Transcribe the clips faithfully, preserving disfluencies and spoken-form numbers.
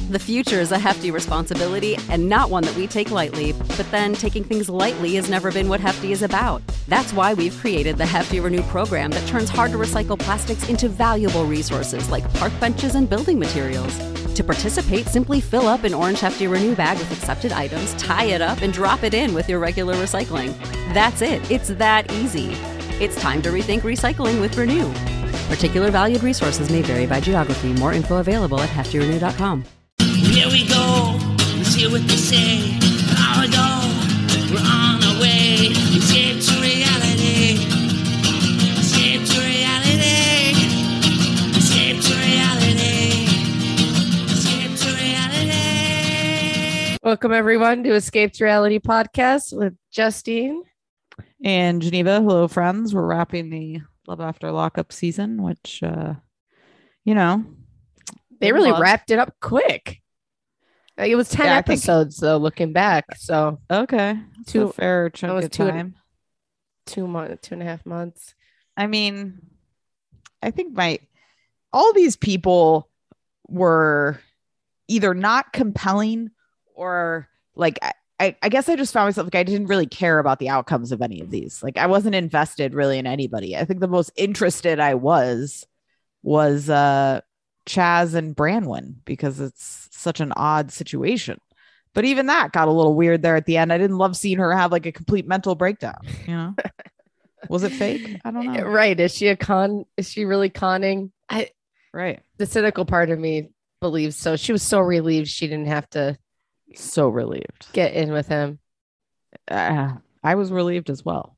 The future is a hefty responsibility and not one that we take lightly, but then taking things lightly has never been what Hefty is about. That's why we've created the Hefty Renew program that turns hard-to-recycle plastics into valuable resources like park benches and building materials. To participate, simply fill up an orange Hefty Renew bag with accepted items, tie it up, and drop it in with your regular recycling. That's it. It's that easy. It's time to rethink recycling with Renew. Particular valued resources may vary by geography. More info available at hefty renew dot com. Here we go, let's hear what they say. Hour ago, we're on our way. Escape to reality. Escape to reality. Escape to reality. Escape to reality. Welcome everyone to Escape to Reality podcast with Justine and Geneva. Hello, friends. We're wrapping the Love After Lockup season, which, uh, you know, they really love. wrapped it up quick. It was ten Yeah, episodes though, looking back. So okay, that's two a fair chunk was of two- time. two months, two and a half months. I mean, I think my all these people were either not compelling or like I, I, I guess I just found myself like I didn't really care about the outcomes of any of these. Like I wasn't invested really in anybody. I think the most interested I was was uh Chaz and Branwen because it's such an odd situation. But even that got a little weird there at the end. I didn't love seeing her have like a complete mental breakdown. You know, was it fake? I don't know. Right? Is she a con? Is she really conning? I Right. the cynical part of me believes so. She was so relieved she didn't have to So relieved. get in with him. Uh, I was relieved as well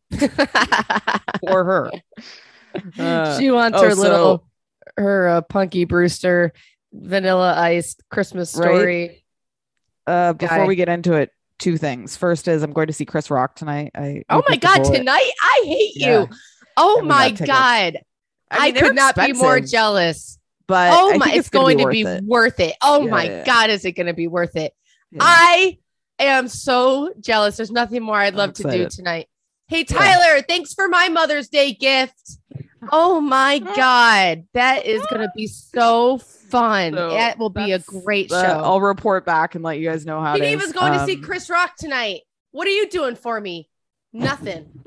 for her. Uh, She wants oh, her so- little, her uh, Punky Brewster Vanilla Iced Christmas story. uh, before guy. we get into it, two things. First is I'm going to see Chris Rock tonight. I Oh I my bit the God, bullet. tonight? I hate Yeah. you. Oh And we my got tickets. God. I, I mean, they're could not be more expensive, jealous. but Oh I my, think it's, going to worth be it. worth it. Oh Yeah, my yeah. God, is it going to be worth it? Yeah. I am so jealous. There's nothing more I'd I'm love to do excited. tonight. Hey, Tyler, thanks for my Mother's Day gift. Oh my God. That is going to be so fun. So That will be a that's- great uh, show. I'll report back and let you guys know how it is. Geneva's going to see Um, Chris Rock tonight. What are you doing for me? Nothing.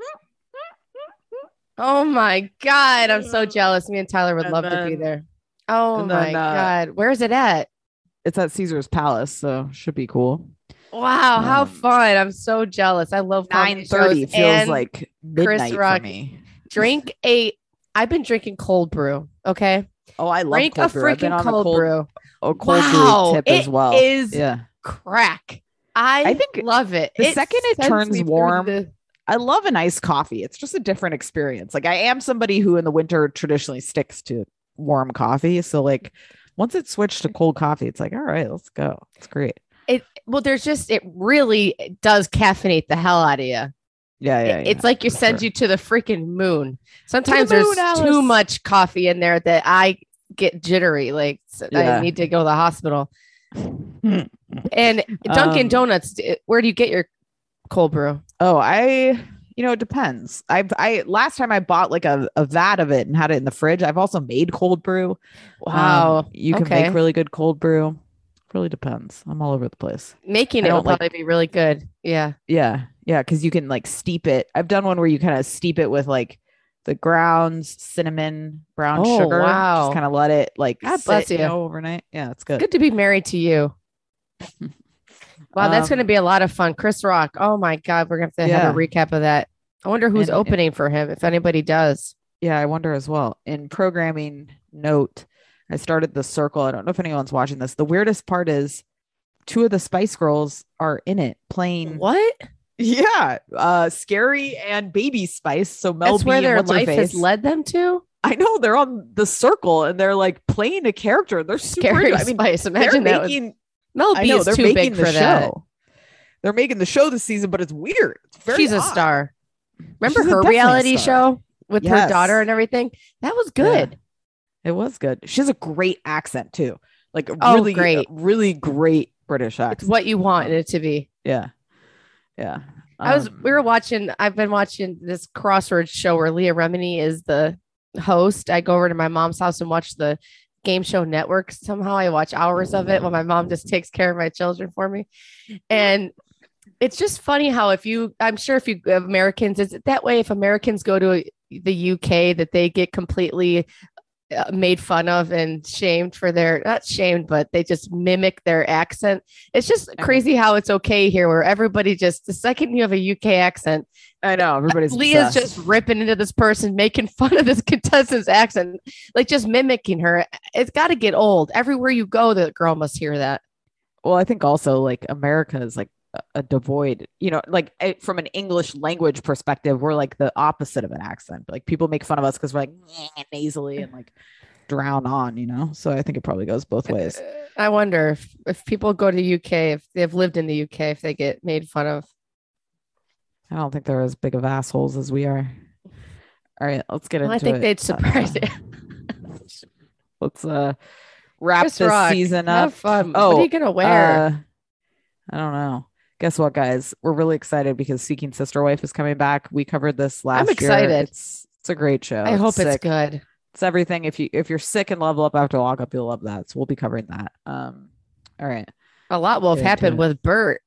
Oh my God. I'm so jealous. Me and Tyler would And love to be then- there. Oh and my then, uh, God. Where's it at? It's at Caesar's Palace, so should be cool. Wow. How Um, fun. I'm so jealous. I love comedy Nine thirty shows. feels And like midnight for Rock. me. drink a, I've been drinking cold brew. Okay. Oh, I love Drink cold a brew. I've been freaking on a cold, cold, brew. a cold Wow, brew tip it as well. is Yeah. crack. I, I think love it. the second it sends turns me through warm, the- I love an iced coffee. It's just a different experience. Like I am somebody who in the winter traditionally sticks to warm coffee. So like once it switched to cold coffee, it's like, all right, let's go. It's great. it well, there's just it really does caffeinate the hell out of you. Yeah, yeah. It- yeah, it's like you for send sure. you to the freaking moon. Sometimes moon, there's Alice. too much coffee in there that I get jittery. Like so Yeah. I need to go to the hospital. And Dunkin' Um, Donuts, where do you get your cold brew? Oh, I, you know, it depends. I've, I, last time I bought like a, a vat of it and had it in the fridge. I've also made cold brew. Wow. Um, you can Okay. make really good cold brew. Really depends. I'm all over the place. Making I it will don't like- probably be really good. Yeah. Yeah. Yeah. Cause you can like steep it. I've done one where you kind of steep it with like the grounds, cinnamon, brown Oh, sugar. wow. Just kind of let it like God sit, bless you you. know, overnight. Yeah. It's good. Good to be married to you. Wow, that's Um, going to be a lot of fun. Chris Rock. Oh my God, we're going to have to have a Yeah. recap of that. I wonder who's And- opening for him, if anybody does. Yeah, I wonder as well. In programming note, I started The Circle. I don't know if anyone's watching this. The weirdest part is two of the Spice Girls are in it playing. What? Yeah, uh, Scary and Baby Spice. So Mel That's B where and their what's her life has face. led them to? I know they're on The Circle and they're like playing a character. They're super. Scary into- I mean, Spice. they're Imagine that. was- making. Mel I B know is they're too making big the for show. that. They're making the show this season, but it's weird. It's very She's a odd. star. Remember She's a her definitely a reality star. show with her Yes. daughter and everything? That was good. It was good. She has a great accent too. Like a Oh, really great. really great British accent. It's what you want it to be. Yeah. Yeah. I was Um, we were watching I've been watching this Crossroads show where Leah Remini is the host. I go over to my mom's house and watch the Game Show Network. Somehow I watch hours of it while my mom just takes care of my children for me. And it's just funny how if you, I'm sure if you Americans, is it that way? If Americans go to the U K, that they get completely uh, made fun of and shamed for their, not shamed, but they just mimic their accent. It's just crazy how it's okay here where everybody just, the second you have a U K accent, I know everybody's Leah's obsessed. just ripping into this person, making fun of this contestant's accent, like just mimicking her. It's got to get old. Everywhere you go, the girl must hear that. Well, I think also like America is like a, a devoid, you know, like it, from an English language perspective, we're like the opposite of an accent. Like people make fun of us because we're like nasally and like drown on, you know. So I think it probably goes both ways. I wonder if if people go to U K, if they've lived in the U K, if they get made fun of. I don't think they're as big of assholes as we are. All right, let's get Well, into I think it. they'd surprise Uh, you. let's uh wrap Chris this Rock, season have up. fun. Oh, what are you gonna wear? Uh, I don't know. Guess what, guys? We're really excited because Seeking Sister Wife is coming back. We covered this last I'm year. excited. It's it's a great show. I hope it's sick. good. It's everything. If you if you're sick and level up after lockup, you'll love that. So we'll be covering that. Um, all right. A lot will have Get into happened it. with Bert.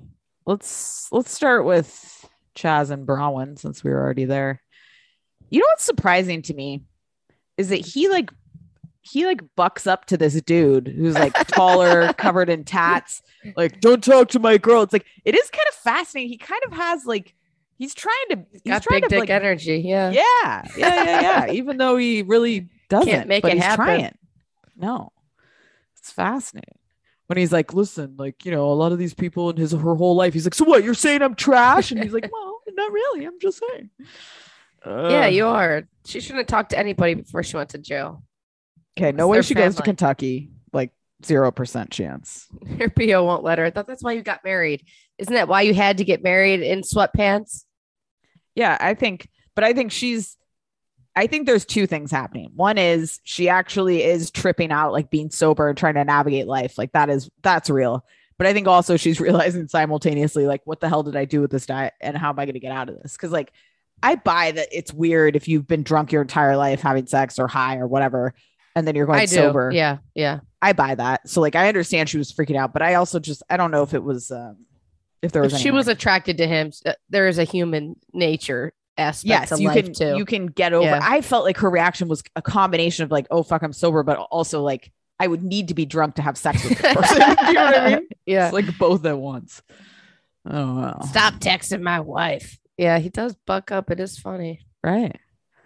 Let's let's start with Chaz and Bronwyn since we were already there. You know what's surprising to me is that he like he like bucks up to this dude who's like taller, covered in tats, like don't talk to my girl. It's like it is kind of fascinating. He kind of has like he's trying to he's Got trying big to dick like, energy. Yeah. yeah, yeah, yeah, yeah. Even though he really doesn't Can't make but it he's happen. trying. No, it's fascinating. When he's like, listen, like, you know, a lot of these people in his her whole life, he's like, so what? You're saying I'm trash? And he's like, well, not really. I'm just saying. Uh, Yeah, you are. She shouldn't talk to anybody before she went to jail. Okay, no It's way their she goes to family. Kentucky. Like zero percent chance. Her P O won't let her. I thought that's why you got married. Isn't that why you had to get married in sweatpants? Yeah, I think, but I think she's. I think there's two things happening. One is she actually is tripping out, like being sober and trying to navigate life. Like that is that's real. But I think also she's realizing simultaneously, like, what the hell did I do with this diet and how am I going to get out of this? Because like I buy that it's weird if you've been drunk your entire life having sex or high or whatever, and then you're going I do. sober. Yeah, yeah. I buy that. So like I understand she was freaking out, but I also just I don't know if it was um if there was If she any was harm. attracted to him, uh, there is a human nature aspect yes, to you life can too. you can get over. Yeah. I felt like her reaction was a combination of like, oh fuck, I'm sober, but also like I would need to be drunk to have sex with this person. You know what I mean? Yeah. It's like both at once. Oh wow. Stop texting my wife. Yeah, he does buck up. It is funny. Right.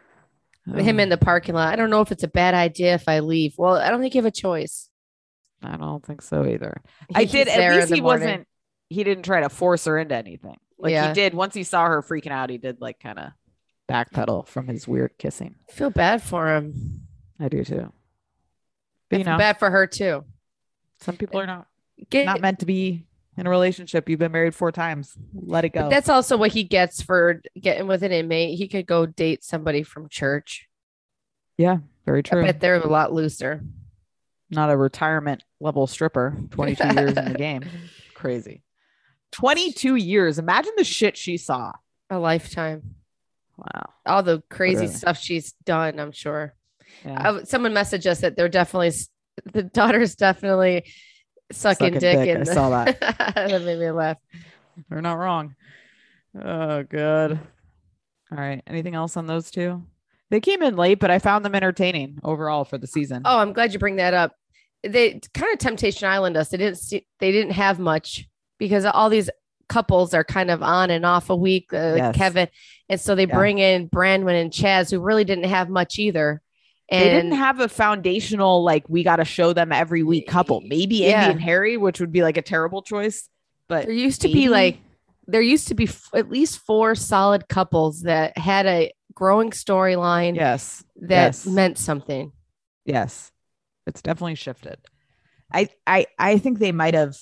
Him Oh, in the parking lot. I don't know if it's a bad idea if I leave. Well, I don't think you have a choice. I don't think so either. I He's did there at in least the he morning. wasn't he didn't try to force her into anything. Like Yeah. he did once he saw her freaking out, he did like kind of backpedal from his weird kissing. I feel bad for him. I do too. I But you feel know, bad for her too. some people are not Get, not meant to be in a relationship. You've been married four times. Let it go. but that's also what he gets for getting with an inmate. He could go date somebody from church. yeah, very I true. bet they're a lot looser. Not a retirement level stripper. twenty-two years in the game. Crazy. twenty-two years. Imagine the shit she saw. A lifetime. Wow. All the crazy Literally. stuff she's done, I'm sure. Yeah. Uh, someone messaged us that they're definitely the daughter's definitely sucking, Sucking dick. dick. In I the- saw that. That made me laugh. They're not wrong. Oh, good. All right. Anything else on those two? They came in late, but I found them entertaining overall for the season. Oh, I'm glad you bring that up. They kind of Temptation Island us. They didn't see, they didn't have much because all these couples are kind of on and off a week. Uh, Yes. Kevin, and so they Yeah. bring in Brandon and Chaz, who really didn't have much either. And They didn't have a foundational, like, we got to show them every week couple. Maybe Yeah. Andy and Harry, which would be like a terrible choice. But there used to maybe- be like there used to be f- at least four solid couples that had a growing storyline yes, that yes. meant something. yes, it's definitely shifted. I, I, I think they might have.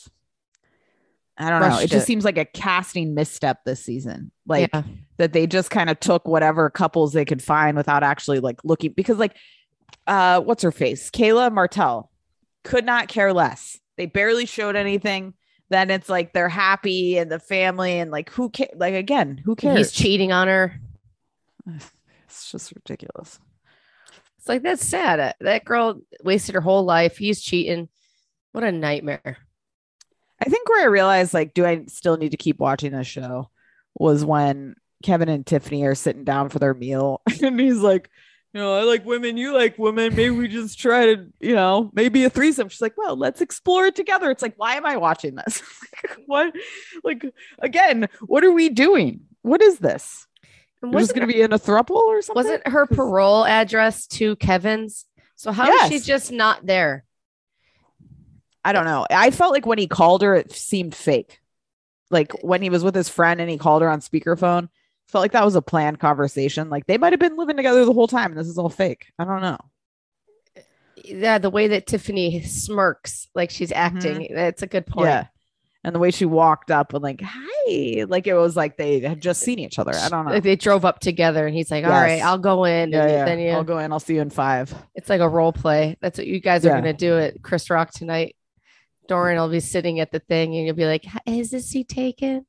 I don't know. Rushed It just it. seems like a casting misstep this season. Like Yeah. that they just kind of took whatever couples they could find without actually like looking because like uh what's her face? Kayla Martell could not care less. They barely showed anything. Then it's like they're happy and the family and like who ca- like again, who cares? He's cheating on her. It's just ridiculous. It's like, that's sad. That girl wasted her whole life. He's cheating. What a nightmare. I think where I realized, like, do I still need to keep watching this show was when Kevin and Tiffany are sitting down for their meal. And he's like, you know, I like women, you like women. Maybe we just try to, you know, maybe a threesome. She's like, well, let's explore it together. It's like, why am I watching this? What? Like, again, what are we doing? What is this? We're just going to be in a throuple or something? Wasn't her parole address to Kevin's? So how Yes. is she just not there? I don't know. I felt like when he called her, it seemed fake. Like when he was with his friend and he called her on speakerphone, felt like that was a planned conversation. Like they might have been living together the whole time. And this is all fake. I don't know. Yeah, the way that Tiffany smirks like she's acting. Mm-hmm. That's a good point. Yeah. And the way she walked up and like, hi, like it was like they had just seen each other. I don't know. They drove up together and he's like, all yes. right, I'll go in. Yeah, and yeah. Then you, I'll go in. I'll see you in five. It's like a role play. That's what you guys are yeah. going to do at Chris Rock tonight. Doran will be sitting at the thing and you'll be like, is this seat taken?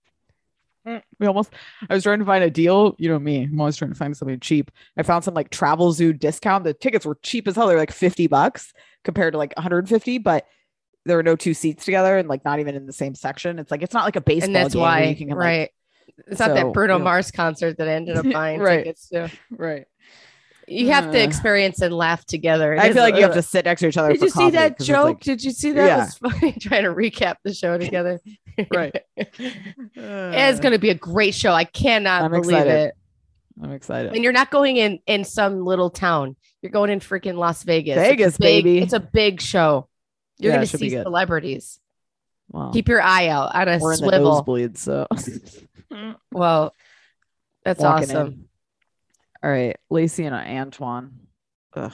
We almost, I was trying to find a deal. You know me, I'm always trying to find something cheap. I found some like Travel Zoo discount. The tickets were cheap as hell. They're like fifty bucks compared to like one hundred fifty, but there were no two seats together and like not even in the same section. It's like, it's not like a baseball and that's game why, you can, like, right. It's so, not that Bruno you know. Mars concert that I ended up buying right. tickets to. Right. You have uh, to experience and laugh together. It I is, feel like uh, you have to sit next to each other. Did for you see that joke? Like, did you see that? Yeah. It was funny trying to recap the show together. Right. Uh, it's going to be a great show. I cannot I'm believe excited. it. I'm excited. And you're not going in in some little town. You're going in freaking Las Vegas. Vegas, it's big, baby. It's a big show. You're Yeah, going to see be celebrities. Wow. Keep your eye out on a We're swivel. In the nosebleeds, so. Well, that's Walking awesome. In. All right, Lacey and Antoine. Ugh.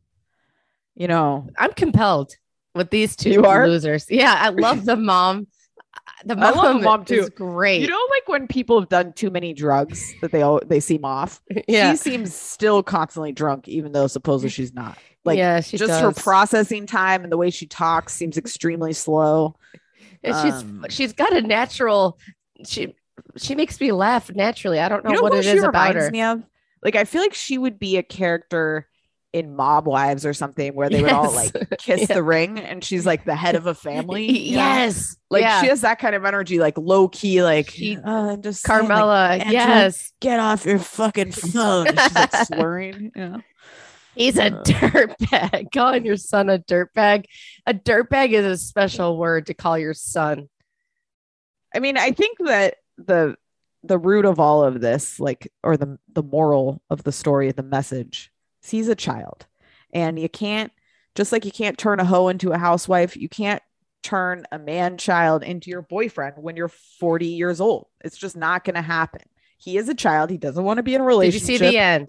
You know, I'm compelled with these two You are? losers. Yeah, I love the mom. The mom, I love the mom too. Is great. You know, like when people have done too many drugs that they all they seem off. Yeah. She seems still constantly drunk, even though supposedly she's not. Like, yeah, she just does. her processing time and the way she talks seems extremely slow. And she's Um, she's got a natural. She she makes me laugh naturally. I don't know, You know what who it she is about reminds her. me of? Like, I feel like she would be a character in Mob Wives or something where they would all Yes. like kiss Yeah. the ring and she's like the head of a family. you know? Yes, Like yeah. she has that kind of energy, like low key, like She- oh, I'm just saying, like, Carmela. Angela, Yes, get off your fucking phone. And she's like slurring. You know? he's a Uh. dirtbag. Calling your son a dirtbag. A dirtbag is a special word to call your son. I mean, I think that the the root of all of this, like, or the the moral of the story, the message, is he's a child, and you can't, just like you can't turn a hoe into a housewife, you can't turn a man child into your boyfriend when you're forty years old. It's just not going to happen. He is a child. He doesn't want to be in a Did relationship. you see the end?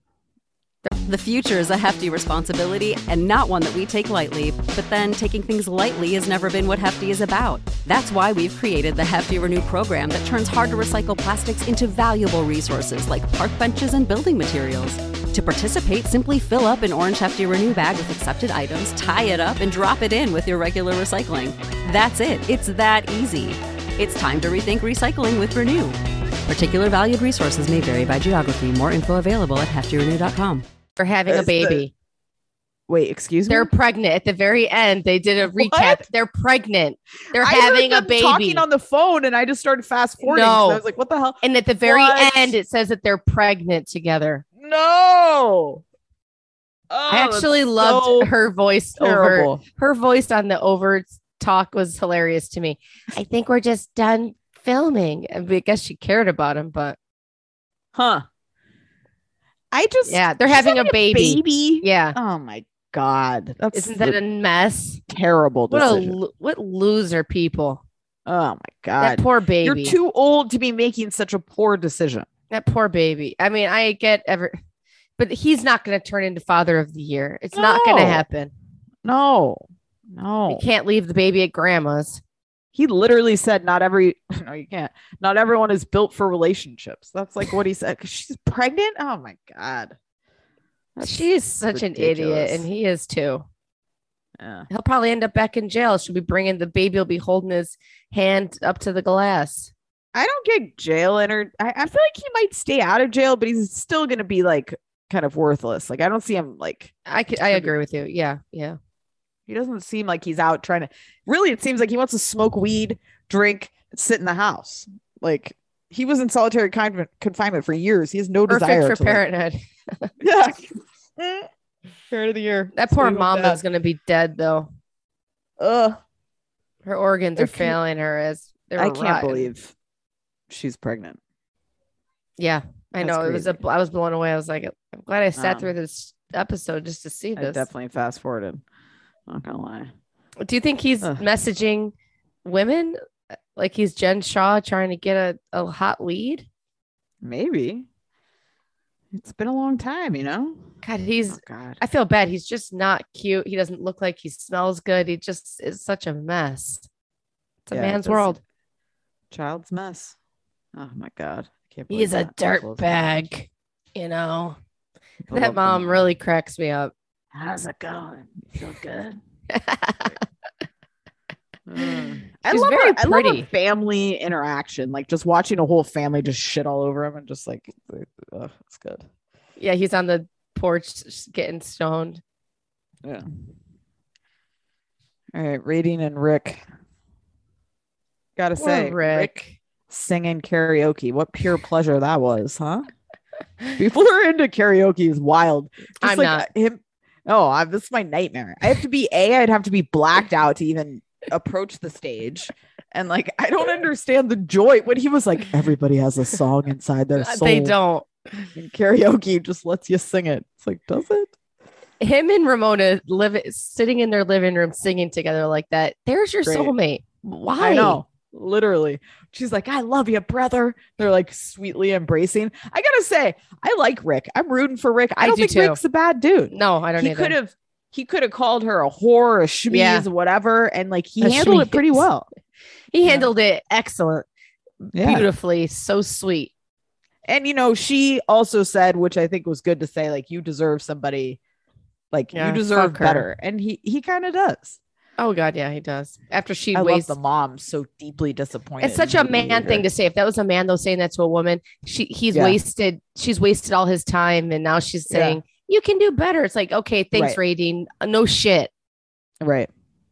The future is a hefty responsibility and not one that we take lightly, but then taking things lightly has never been what Hefty is about. That's why we've created the Hefty Renew program that turns hard to recycle plastics into valuable resources like park benches and building materials. To participate, simply fill up an orange Hefty Renew bag with accepted items, tie it up, and drop it in with your regular recycling. That's it. It's that easy. It's time to rethink recycling with Renew. Particular valued resources may vary by geography. More info available at hefty renew dot com. They're having a That's the- baby. Wait, excuse me. They're pregnant. At the very end, they did a recap. What? They're pregnant. They're I heard having a them baby. talking on the phone, and I just started fast forwarding. No. I was like, "What the hell?" And at the very What? end, it says that they're pregnant together. No. Oh, I actually that's loved so her voice over terrible. her voice on the over talk was hilarious to me. I think we're just done filming. I guess she cared about him, but Huh. I just yeah, they're she's having a baby. baby. Yeah. Oh my god. That's Isn't that a mess? terrible What a decision. lo- what loser people. Oh my That god. poor baby. You're too old to be making such a poor decision. That poor baby. I mean, I get every, but he's not going to turn into father of the year. It's not going to No. happen. No. You No. can't leave the baby at grandma's. He literally said not every no, you can't. Not everyone is built for relationships. That's like what he said. 'Cause she's pregnant. Oh my god. That's She is such an idiot, ridiculous. and he is too. Yeah. He'll probably end up back in jail. She'll be bringing the baby. Will be holding his hand up to the glass. I don't get jail enter. I, I feel like he might stay out of jail, but he's still going to be like kind of worthless. Like I don't see him like I could, I agree with you. Yeah, yeah. he doesn't seem like he's out trying to. Really, it seems like he wants to smoke weed, drink, and sit in the house. Like he was in solitary con- confinement for years. He has no Perfect desire for to, like- parenthood. yeah. Parent of the year. That poor Save him mama that. is gonna be dead though. Ugh. Her organs I are can't- failing her as they were I can't rotten. believe she's pregnant. Yeah, I That's know. It was a. crazy. I was blown away. I was like, I'm glad I sat Um, through this episode just to see I this. definitely fast forwarded. Not gonna lie. Do you think he's Ugh. messaging women like he's Jen Shaw trying to get a, a hot lead? Maybe. It's been a long time, you know? God, he's. Oh, God. I feel bad. He's just not cute. He doesn't look like he smells good. He just is such a mess. It's a Yeah, it man's does- world. Child's mess. Oh my God. I can't He's believe a that. I dirt love- bag. You know, I that love the mom really cracks me up. How's it going? You feel good? Mm. I She's love very her, I love pretty. her family interaction. Like just watching a whole family just shit all over him and just like, uh, it's good. Yeah, he's on the porch getting stoned. Yeah. All right, Rating and Rick. Gotta Poor say, Rick. Rick singing karaoke. What pure pleasure that was, huh? People who are into karaoke is wild. Just I'm like not. him. Oh, I'm, this is my nightmare. I have to be a. I'd have to be blacked out to even approach the stage, and like I don't understand the joy when he was like, everybody has a song inside their soul. They don't. And karaoke just lets you sing it. It's like, does it? Him and Ramona live sitting in their living room singing together like that. There's your Great. soulmate. Why? I know. Literally. She's like, I love you, brother. They're like sweetly embracing. I gotta say, I like Rick. I'm rooting for Rick. I, I don't do think too. Rick's a bad dude. No, I don't He either. could have he could have called her a whore, a schmeeze, Yeah. whatever, and like he A handled it pretty schmeeze. well. He Yeah. handled it excellent, Yeah. beautifully, so sweet. And you know, she also said, which I think was good to say, like, you deserve somebody, like Yeah, you deserve fuck her. better. And he he kind of does. Oh God, yeah, he does. After she I love wastes, the mom so deeply disappointed. it's such in a her man behavior. thing to say. If that was a man though saying that to a woman, she he's Yeah. wasted. She's wasted all his time, and now she's Yeah. saying you can do better. It's like, okay, thanks, Right. Rating. Uh, No shit. Right.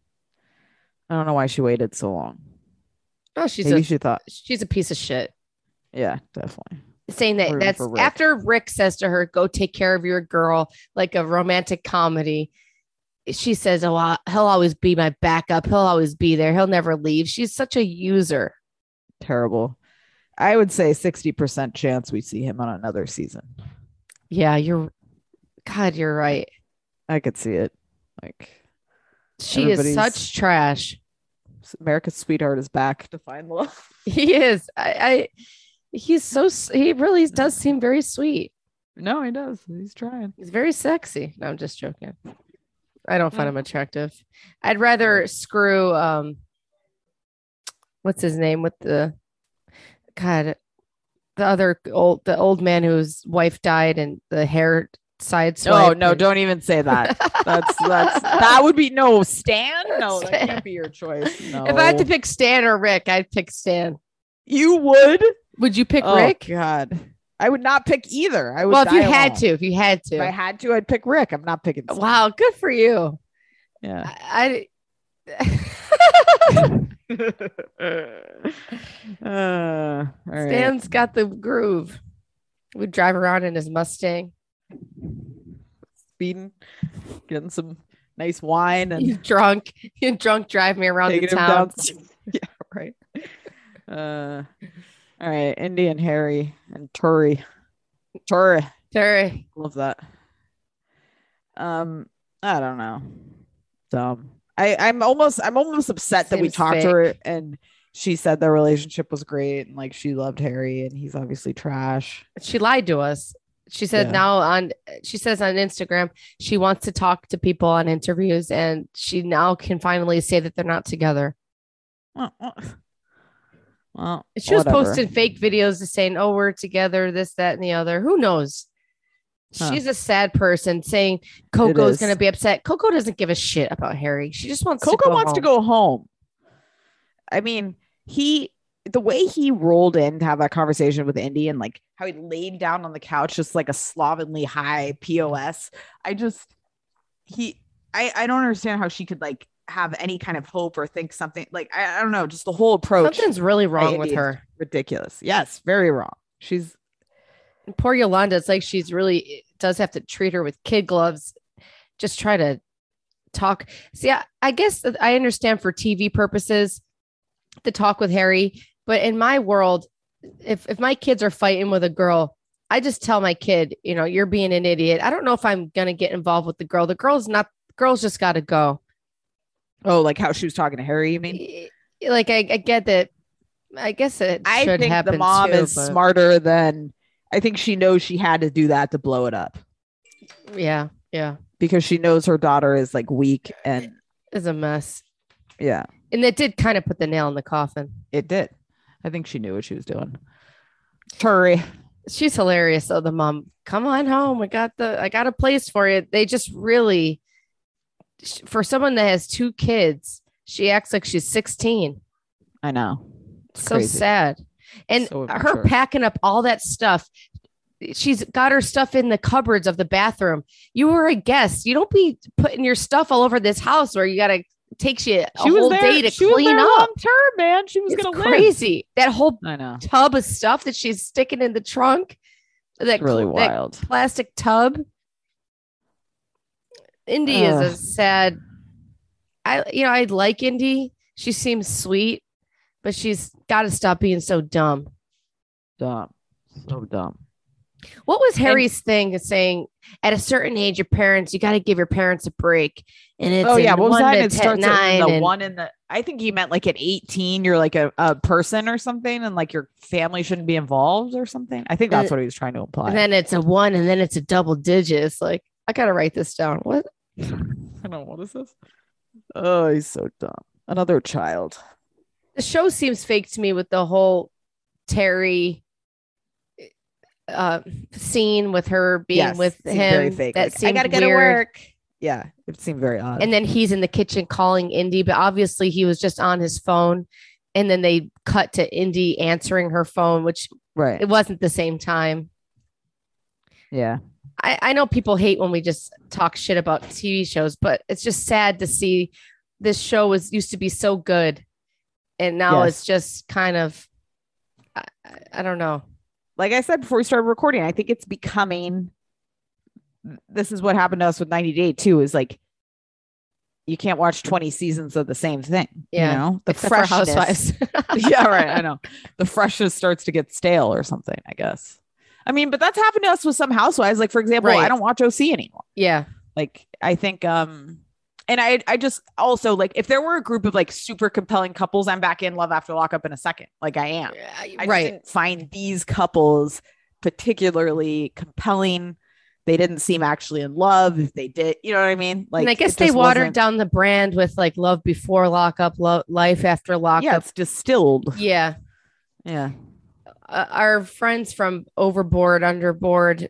I don't know why she waited so long. Oh, she's Maybe a she thought, she's a piece of shit. yeah, definitely. Saying that Rooting that's for Rick. after Rick says to her, "Go take care of your girl," like a romantic comedy. She says, "Oh, I- he'll always be my backup. He'll always be there. He'll never leave." She's such a user. Terrible. I would say sixty percent chance we see him on another season. Yeah, you're. God, you're right. I could see it. Like She is Everybody's- such trash. America's sweetheart is back to find love. He is. I. I he's so. s- He really does seem very sweet. No, he does. He's trying. He's very sexy. No, I'm just joking. I don't find Oh. him attractive. I'd rather screw um what's his name with the God the other old the old man whose wife died and the hair side No, swipe. no, and- don't even say that. That's that's that would be no Stan. No, that Stan. can't be your choice. No. If I had to pick Stan or Rick, I'd pick Stan. you would. Would you pick Oh Rick? God, I would not pick either. I would. Well, if you die had alone. to, if you had if I to. had to, I'd pick Rick. I'm not picking. Stan. Wow, good for you. Yeah. I, uh, all right. Stan's got the groove. We'd drive around in his Mustang. Speeding, getting some nice wine and You drunk. You drunk drive me around the taking him town. down. Yeah, right. Uh, all right, Indy and Harry and Turi. Turi, Terry. love that. Um, I don't know. Dumb. I I'm almost I'm almost upset that we Seems talked to her and she said their relationship was great and like she loved Harry and he's obviously trash. She lied to us. She said Yeah. now on she says on Instagram she wants to talk to people on interviews and she now can finally say that they're not together. Well, well, well, She was whatever. posting fake videos of saying, "Oh, we're together," this, that, and the other. Who knows? Huh. She's a sad person saying Coco's is. going to be upset. Coco doesn't give a shit about Harry. She just wants Coco to go wants home. to go home. I mean, he the way he rolled in to have that conversation with Indy and like how he laid down on the couch, just like a slovenly high P O S. I just, he, I, I don't understand how she could like have any kind of hope or think something like, I, I don't know, just the whole approach. Something's really wrong Indy with her. Ridiculous. Yes. Very wrong. She's poor Yolanda. It's like she's really does have to treat her with kid gloves. Just try to talk. See, I, I guess I understand for T V purposes to talk with Harry, but in my world, if, if my kids are fighting with a girl, I just tell my kid, you know, you're being an idiot. I don't know if I'm going to get involved with the girl. The girl's not, girl's just got to go. Oh, like how she was talking to Harry, you mean? Like, I, I get that. I guess it I should think happen the mom too, is but... smarter than, I think she knows she had to do that to blow it up. Yeah. Yeah. Because she knows her daughter is like weak and is a mess. Yeah. And it did kind of put the nail in the coffin. It did. I think she knew what she was doing. Hurry. She's hilarious though. The mom, come on home. I got the, I got a place for you. They just really, for someone that has two kids, she acts like she's sixteen. I know. It's so crazy. Sad. And so her packing up all that stuff. She's got her stuff in the cupboards of the bathroom. You were a guest. You don't be putting your stuff all over this house where you got to takes you a she whole there, day to she clean was there up. Long term, man. She was it's gonna crazy. Live. That whole I know. tub of stuff that she's sticking in the trunk. That it's really that wild plastic tub. Indy Ugh. is a sad. I you know I like Indy. She seems sweet, but she's got to stop being so dumb. Dumb, so dumb. What was Harry's and, thing saying at a certain age, your parents, you got to give your parents a break. And it's oh yeah, what was that? It ten, starts nine at the and, one in the. I think he meant like at eighteen, you're like a, a person or something, and like your family shouldn't be involved or something. I think that's uh, what he was trying to imply. And then it's a one, and then it's a double digits. Like I gotta write this down. What? I don't know what is this. Oh, he's so dumb. Another child. The show seems fake to me with the whole Terry uh scene with her being yes, with him. Very fake. That like, seemed I gotta get weird. to work. Yeah, it seemed very odd. And then he's in the kitchen calling Indy, but obviously he was just on his phone. And then they cut to Indy answering her phone, which right. It wasn't the same time. Yeah. I, I know people hate when we just talk shit about T V shows, but it's just sad to see this show was used to be so good. And now yes. it's just kind of, I, I don't know. Like I said before we started recording, I think it's becoming, this is what happened to us with ninety day too, is like, you can't watch twenty seasons of the same thing. Yeah. You know, the Except for freshness. Housewives. Yeah, right. I know. The freshness starts to get stale or something, I guess. I mean, but that's happened to us with some housewives. Like, for example, right. I don't watch O C anymore. Yeah. Like, I think, um, and I, I just also like if there were a group of like super compelling couples, I'm back in Love After Lockup in a second. Like I am. I right. didn't find these couples particularly compelling. They didn't seem actually in love. If they did, you know what I mean? Like, and I guess they watered wasn't... down the brand with like Love Before Lockup, Love Life After Lockup. Yeah, it's distilled. Yeah. Yeah. Uh, our friends from Overboard, Underboard,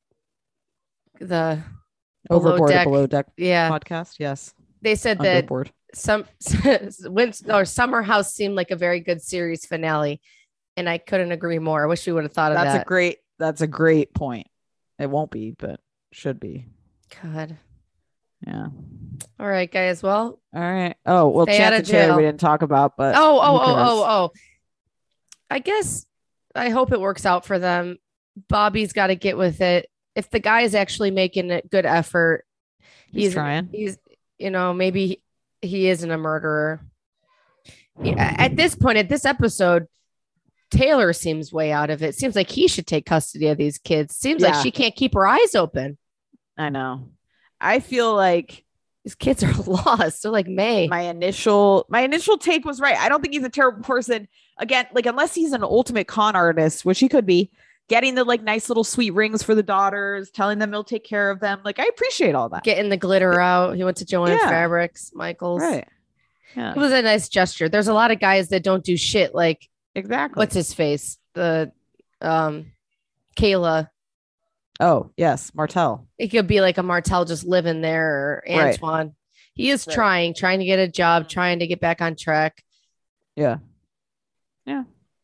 the Overboard, deck, Below Deck yeah. podcast. Yes. They said Underboard. that some or Summer House seemed like a very good series finale. And I couldn't agree more. I wish we would have thought of that's that. That's a great, that's a great point. It won't be, but should be. God. Yeah. All right, guys. Well, all right. Oh, well, Stay Chance and Taylor we didn't talk about, but oh, oh, oh, oh, oh. I guess I hope it works out for them. Bobby's got to get with it. If the guy is actually making a good effort, he's, he's trying. He's, you know, maybe he isn't a murderer. Yeah, at this point, at this episode, Taylor seems way out of it. Seems like he should take custody of these kids. Seems yeah. like she can't keep her eyes open. I know. I feel like these kids are lost. They're like May. My initial, my initial take was right. I don't think he's a terrible person. Again, like unless he's an ultimate con artist, which he could be, getting the like nice little sweet rings for the daughters, telling them he'll take care of them. Like I appreciate all that. Getting the glitter out. He went to Joanne yeah. Fabrics, Michaels. Right. Yeah. It was a nice gesture. There's a lot of guys that don't do shit. Like exactly. What's his face? The um, Kayla. Oh yes, Martell. It could be like a Martell just living there, or Antoine. Right. He is right. trying, trying to get a job, trying to get back on track. Yeah. Yeah.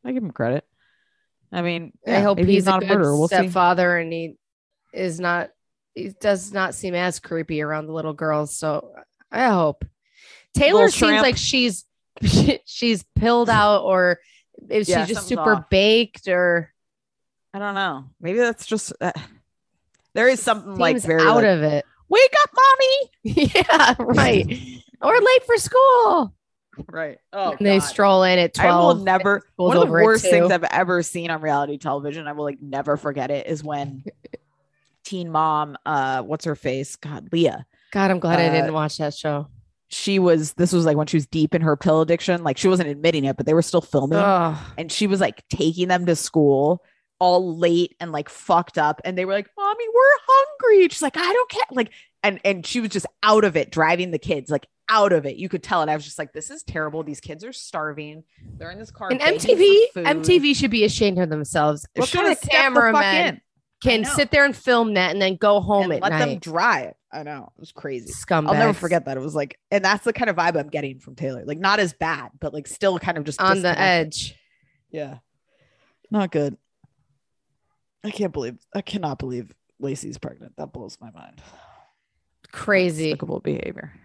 I give him credit. I mean, I yeah, hope maybe he's, a not good a murderer. We'll see. stepfather and he is not, he does not seem as creepy around the little girls. So I hope. Taylor Little seems tramp. like she's she's pilled out, or is Yeah, she just something's super off. baked, or I don't know. Maybe that's just uh, there is something like seems very out like, of it. wake up, mommy. Yeah, right. Or late for school. Right. Oh, And they God. stroll in at I will twelve. never. school's One of the over at worst things two. I've ever seen on reality television, I will like never forget it, is when Teen Mom, uh, what's her face? God, Leah. God, I'm glad I uh, didn't watch that show. She was. This was like when she was deep in her pill addiction. Like she wasn't admitting it, but they were still filming, Oh, and she was like taking them to school all late and like fucked up, and they were like, "Mommy, we're hungry." She's like, "I don't care." Like, and and she was just out of it, driving the kids like out of it. You could tell, and I was just like, "This is terrible. These kids are starving. They're in this car." and begging M T V, for food. M T V should be ashamed of themselves. They What should kind have of stepped the fuck cameraman in. can know. sit there and film that and then go home and at let them night? drive. I know, it was crazy. Scumbags. I'll never forget that. It was like, and that's the kind of vibe I'm getting from Taylor. Like, not as bad, but like still kind of just On the disconnected. edge. Yeah, not good. I can't believe. I cannot believe Lacey's pregnant. That blows my mind. Crazy. Despicable behavior.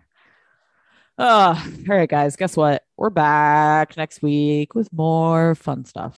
Oh, all right, guys. Guess what? We're back next week with more fun stuff.